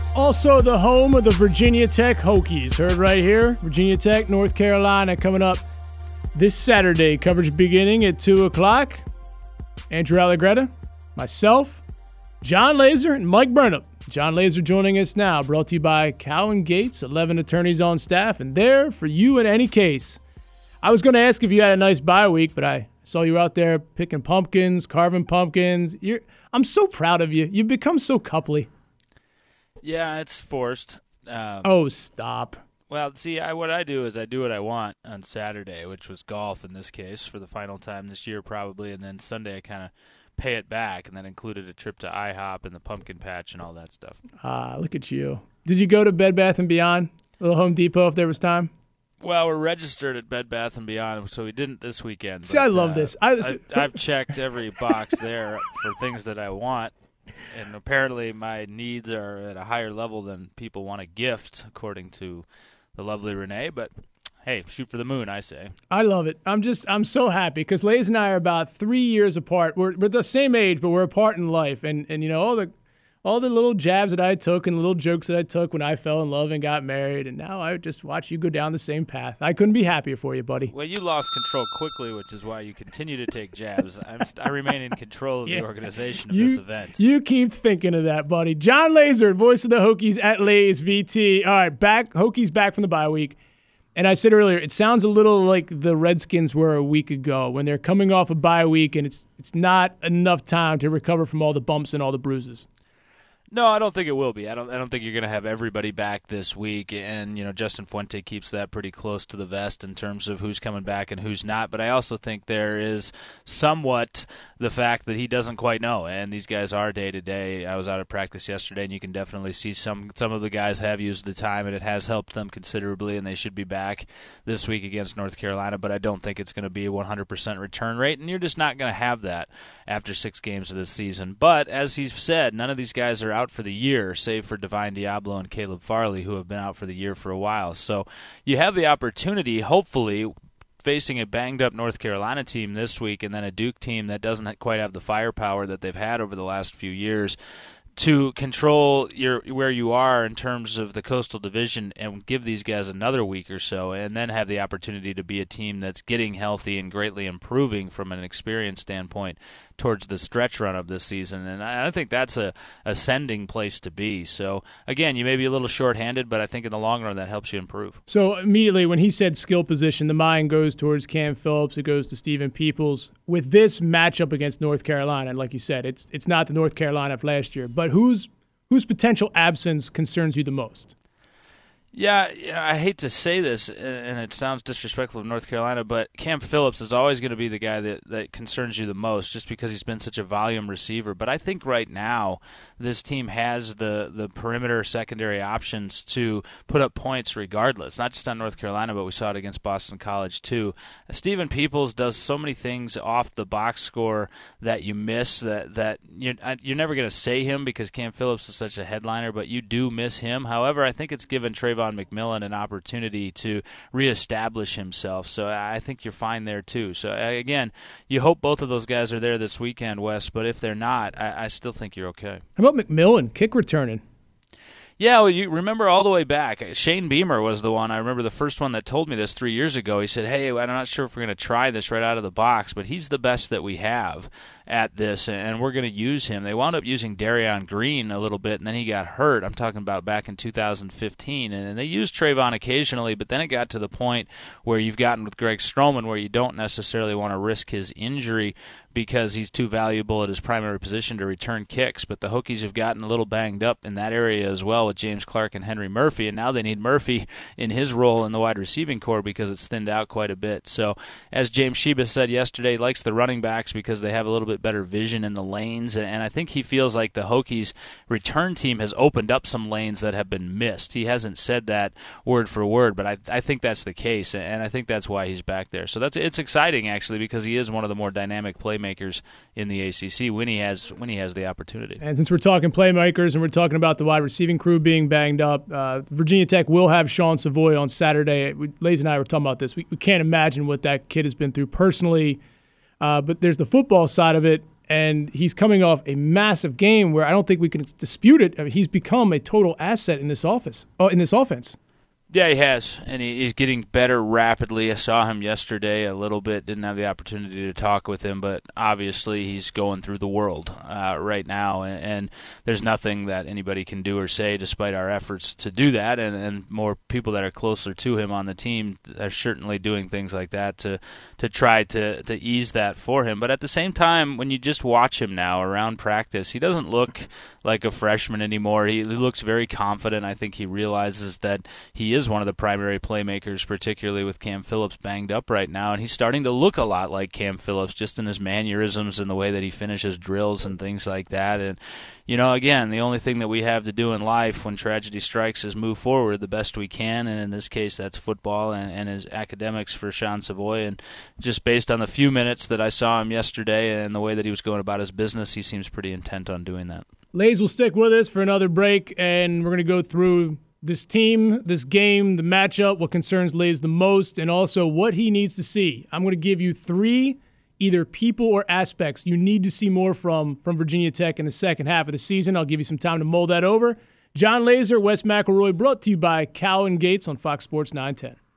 Also the home of the Virginia Tech Hokies. Heard right here. Virginia Tech, North Carolina coming up this Saturday. Coverage beginning at 2 o'clock. Andrew Allegretta, myself, John Laser, and Mike Burnham. John Laser joining us now. Brought to you by Cowan Gates, 11 attorneys on staff, and there for you in any case. I was going to ask if you had a nice bye week, but I saw you out there picking pumpkins, carving pumpkins. I'm so proud of you. You've become so coupley. Yeah, it's forced. Oh, stop. Well, see, what I do is I do what I want on Saturday, which was golf in this case for the final time this year probably, and then Sunday I kind of pay it back, and that included a trip to IHOP and the pumpkin patch and all that stuff. Look at you. Did you go to Bed Bath & Beyond, little Home Depot if there was time? Well, we're registered at Bed Bath & Beyond, so we didn't this weekend. See, I love this. I've checked every box there for things that I want. And apparently my needs are at a higher level than people want to gift, according to the lovely Renee. But, hey, shoot for the moon, I say. I love it. I'm so happy because Lays and I are about 3 years apart. We're the same age, but we're apart in life. And you know, all the little jabs that I took and the little jokes that I took when I fell in love and got married. And now I just watch you go down the same path. I couldn't be happier for you, buddy. Well, you lost control quickly, which is why you continue to take jabs. I remain in control of the organization of this event. You keep thinking of that, buddy. John Laser, voice of the Hokies at Lays VT. All right, Hokies back from the bye week. And I said earlier, it sounds a little like the Redskins were a week ago when they're coming off a bye week and it's not enough time to recover from all the bumps and all the bruises. No, I don't think it will be. I don't think you're going to have everybody back this week, and Justin Fuente keeps that pretty close to the vest in terms of who's coming back and who's not. But I also think there is somewhat the fact that he doesn't quite know, and these guys are day to day. I was out at practice yesterday, and you can definitely see some of the guys have used the time, and it has helped them considerably, and they should be back this week against North Carolina. But I don't think it's going to be a 100% return rate, and you're just not going to have that after 6 games of this season. But as he's said, none of these guys are out for the year, save for Divine Diablo and Caleb Farley, who have been out for the year for a while. So you have the opportunity, hopefully, facing a banged-up North Carolina team this week and then a Duke team that doesn't quite have the firepower that they've had over the last few years, to control where you are in terms of the Coastal Division and give these guys another week or so, and then have the opportunity to be a team that's getting healthy and greatly improving from an experience standpoint towards the stretch run of this season. And I think that's a ascending place to be. So, again, you may be a little shorthanded, but I think in the long run that helps you improve. So, immediately when he said skill position, the mind goes towards Cam Phillips. It goes to Stephen Peoples. With this matchup against North Carolina, and like you said, it's not the North Carolina of last year, but whose potential absence concerns you the most? Yeah, I hate to say this, and it sounds disrespectful of North Carolina, but Cam Phillips is always going to be the guy that concerns you the most just because he's been such a volume receiver. But I think right now this team has the perimeter secondary options to put up points regardless, not just on North Carolina, but we saw it against Boston College too. Stephen Peoples does so many things off the box score that you miss that you're never going to say him because Cam Phillips is such a headliner, but you do miss him. However, I think it's given Trayvon McMillan an opportunity to reestablish himself. So I think you're fine there too. So again, you hope both of those guys are there this weekend, Wes, but if they're not, I still think you're okay. How about McMillan, kick returning? Yeah, well, you remember all the way back, Shane Beamer was the one. I remember the first one that told me this 3 years ago. He said, hey, I'm not sure if we're going to try this right out of the box, but he's the best that we have at this, and we're going to use him. They wound up using Darion Green a little bit, and then he got hurt. I'm talking about back in 2015, and they used Trayvon occasionally, but then it got to the point where you've gotten with Greg Stroman where you don't necessarily want to risk his injury because he's too valuable at his primary position to return kicks. But the Hokies have gotten a little banged up in that area as well with James Clark and Henry Murphy, and now they need Murphy in his role in the wide receiving corps because it's thinned out quite a bit. So as James Sheba said yesterday, he likes the running backs because they have a little bit better vision in the lanes, and I think he feels like the Hokies return team has opened up some lanes that have been missed. He hasn't said that word for word, but I think that's the case, and I think that's why he's back there. So it's exciting actually because he is one of the more dynamic playmakers in the ACC when he has the opportunity. And since we're talking playmakers and we're talking about the wide receiving crew being banged up, Virginia Tech will have Sean Savoy on Saturday. Lays and I were talking about this. We can't imagine what that kid has been through personally, but there's the football side of it. And he's coming off a massive game where I don't think we can dispute it. I mean, he's become a total asset in this offense. Yeah, he has, and he's getting better rapidly. I saw him yesterday a little bit, didn't have the opportunity to talk with him, but obviously he's going through the world right now, and there's nothing that anybody can do or say despite our efforts to do that, and more people that are closer to him on the team are certainly doing things like that to try to ease that for him. But at the same time, when you just watch him now around practice, he doesn't look like a freshman anymore. He looks very confident. I think he realizes that he is one of the primary playmakers, particularly with Cam Phillips banged up right now, and he's starting to look a lot like Cam Phillips just in his mannerisms and the way that he finishes drills and things like that. And, again, the only thing that we have to do in life when tragedy strikes is move forward the best we can, and in this case that's football and his academics for Sean Savoy. And just based on the few minutes that I saw him yesterday and the way that he was going about his business, he seems pretty intent on doing that. Lays will stick with us for another break, and we're going to go through this team, this game, the matchup, what concerns Lays the most, and also what he needs to see. I'm going to give you 3 either people or aspects you need to see more from Virginia Tech in the second half of the season. I'll give you some time to mull that over. John Laser, Wes McElroy, brought to you by Cow & Gates on Fox Sports 910.